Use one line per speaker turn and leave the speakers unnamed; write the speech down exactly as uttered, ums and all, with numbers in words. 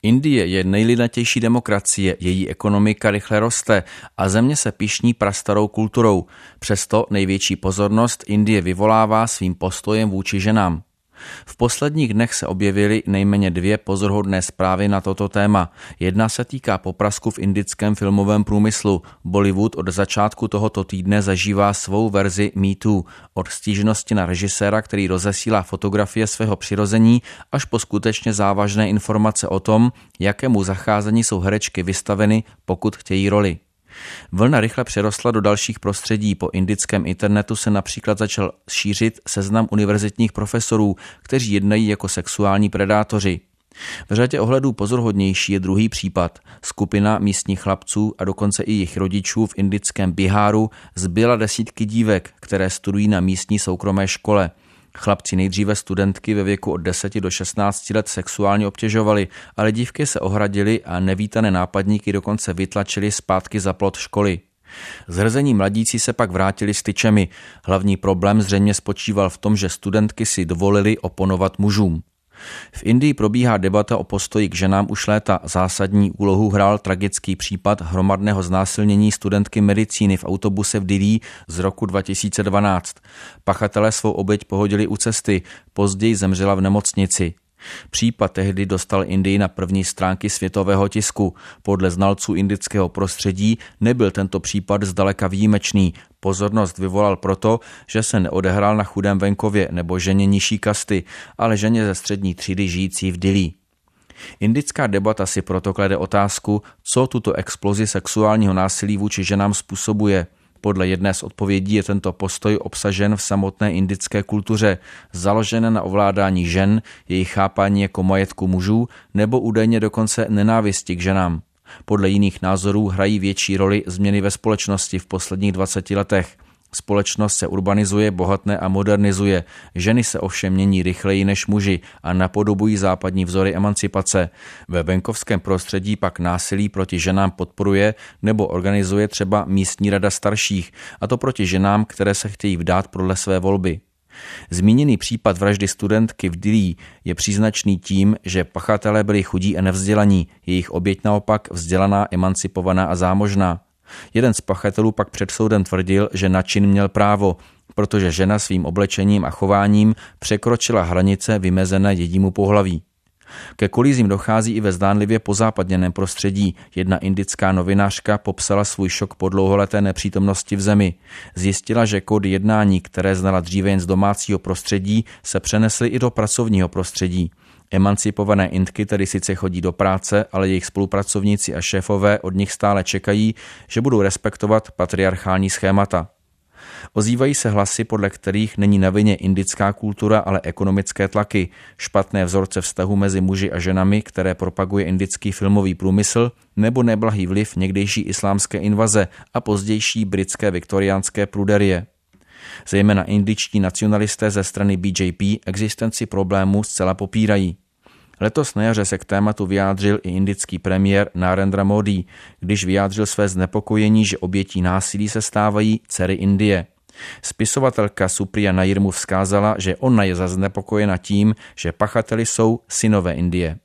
Indie je nejlidnatější demokracie, její ekonomika rychle roste a země se pyšní prastarou kulturou. Přesto největší pozornost Indie vyvolává svým postojem vůči ženám. V posledních dnech se objevily nejméně dvě pozoruhodné zprávy na toto téma. Jedna se týká poprasku v indickém filmovém průmyslu. Bollywood od začátku tohoto týdne zažívá svou verzi Me Too. Od stížnosti na režiséra, který rozesílá fotografie svého přirození, až po skutečně závažné informace o tom, jakému zacházení jsou herečky vystaveny, pokud chtějí roli. Vlna rychle přerostla do dalších prostředí. Po indickém internetu se například začal šířit seznam univerzitních profesorů, kteří jednají jako sexuální predátoři. V řadě ohledů pozoruhodnější je druhý případ. Skupina místních chlapců a dokonce i jejich rodičů v indickém Biháru zbyla desítky dívek, které studují na místní soukromé škole. Chlapci nejdříve studentky ve věku od deseti do šestnácti let sexuálně obtěžovali, ale dívky se ohradily a nevítané nápadníky dokonce vytlačili zpátky za plot školy. Zhrzení mladíci se pak vrátili s tyčemi. Hlavní problém zřejmě spočíval v tom, že studentky si dovolili oponovat mužům. V Indii probíhá debata o postoji k ženám už léta. Zásadní úlohu hrál tragický případ hromadného znásilnění studentky medicíny v autobuse v Dillí z roku dva tisíce dvanáct. Pachatelé svou oběť pohodili u cesty, později zemřela v nemocnici. Případ tehdy dostal Indii na první stránky světového tisku. Podle znalců indického prostředí nebyl tento případ zdaleka výjimečný. Pozornost vyvolal proto, že se neodehrál na chudém venkově nebo ženě nižší kasty, ale ženě ze střední třídy žijící v Dillí. Indická debata si proto klade otázku, co tuto explozi sexuálního násilí vůči ženám způsobuje. Podle jedné z odpovědí je tento postoj obsažen v samotné indické kultuře, založené na ovládání žen, jejich chápání jako majetku mužů nebo údajně dokonce nenávisti k ženám. Podle jiných názorů hrají větší roli změny ve společnosti v posledních dvaceti letech. Společnost se urbanizuje, bohatne a modernizuje. Ženy se ovšem mění rychleji než muži a napodobují západní vzory emancipace. Ve venkovském prostředí pak násilí proti ženám podporuje nebo organizuje třeba místní rada starších, a to proti ženám, které se chtějí vdát podle své volby. Zmíněný případ vraždy studentky v Dillí je příznačný tím, že pachatelé byli chudí a nevzdělaní, jejich oběť naopak vzdělaná, emancipovaná a zámožná. Jeden z pachatelů pak před soudem tvrdil, že na čin měl právo, protože žena svým oblečením a chováním překročila hranice vymezené jejímu pohlaví. Ke kolizím dochází i ve zdánlivě pozápadněném prostředí. Jedna indická novinářka popsala svůj šok po dlouholeté nepřítomnosti v zemi. Zjistila, že kódy jednání, které znala dříve jen z domácího prostředí, se přenesly i do pracovního prostředí. Emancipované Indky tedy sice chodí do práce, ale jejich spolupracovníci a šéfové od nich stále čekají, že budou respektovat patriarchální schémata. Ozývají se hlasy, podle kterých není na vině indická kultura, ale ekonomické tlaky, špatné vzorce vztahu mezi muži a ženami, které propaguje indický filmový průmysl, nebo neblahý vliv někdejší islámské invaze a pozdější britské viktoriánské pruderie. Zejména indičtí nacionalisté ze strany B J P existenci problému zcela popírají. Letos na jaře se k tématu vyjádřil i indický premiér Narendra Modi, když vyjádřil své znepokojení, že obětí násilí se stávají dcery Indie. Spisovatelka Supriya Nair mu vzkázala, že ona je zaznepokojena tím, že pachateli jsou synové Indie.